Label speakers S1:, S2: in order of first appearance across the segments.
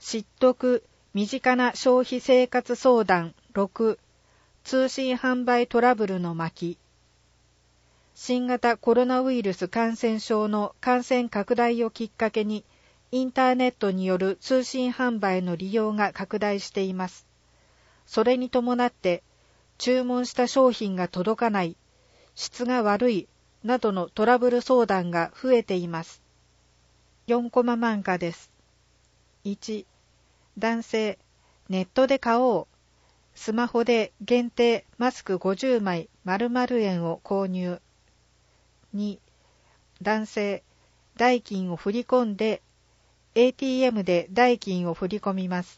S1: 知得身近な消費生活相談6、通信販売トラブルの巻。新型コロナウイルス感染症の感染拡大をきっかけに、インターネットによる通信販売の利用が拡大しています。それに伴って、注文した商品が届かない、質が悪い、などのトラブル相談が増えています。4コマ漫画です。1、男性、ネットで買おう。スマホで限定マスク50枚〇〇円を購入。2、男性、代金を振り込んで、ATM で代金を振り込みます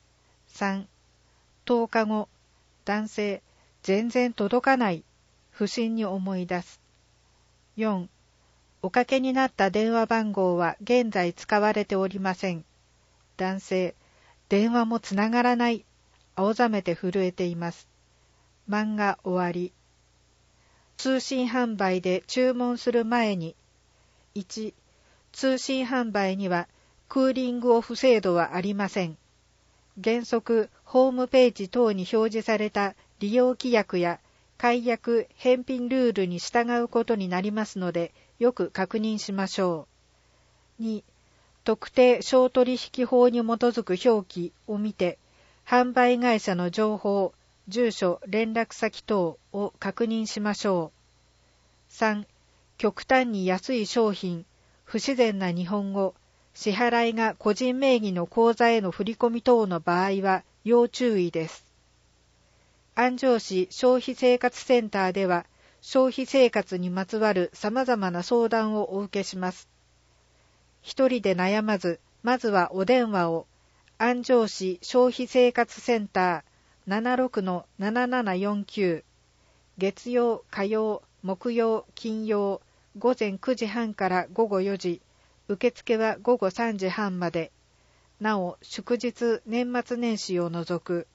S1: 。3、10日後、男性、全然届かない。不審に思い出す。4、おかけになった電話番号は現在使われておりません。男性、電話もつながらない。青ざめて震えています。漫画終わり。通信販売で注文する前に、1、通信販売にはクーリングオフ制度はありません。原則、ホームページ等に表示された利用規約や解約・返品ルールに従うことになりますので、よく確認しましょう。2、特定商取引法に基づく表記を見て、販売会社の情報、住所、連絡先等を確認しましょう。3、極端に安い商品、不自然な日本語、支払いが個人名義の口座への振込等の場合は要注意です。安城市消費生活センターでは、消費生活にまつわる様々な相談をお受けします。一人で悩まず、まずはお電話を、安城市消費生活センター 76-7749 月曜、火曜、木曜、金曜午前9時半から午後4時、受付は午後3時半まで。なお、祝日、年末年始を除く。